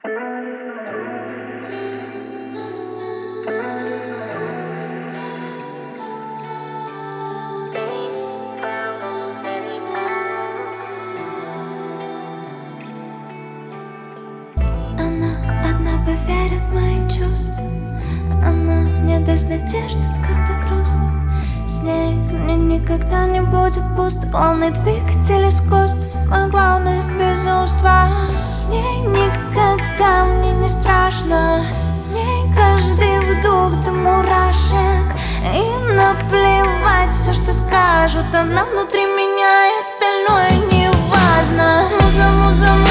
Она одна поверит в мои чувства. Она мне даст надежду, когда грустно. С ней мне никогда не будет пусто. Главный двигатель искусств, а главное безумство. С ней никогда мне не страшно. С ней каждый вдох до мурашек. И наплевать все, что скажут. Она внутри меня, и остальное не важно. Муза, муза,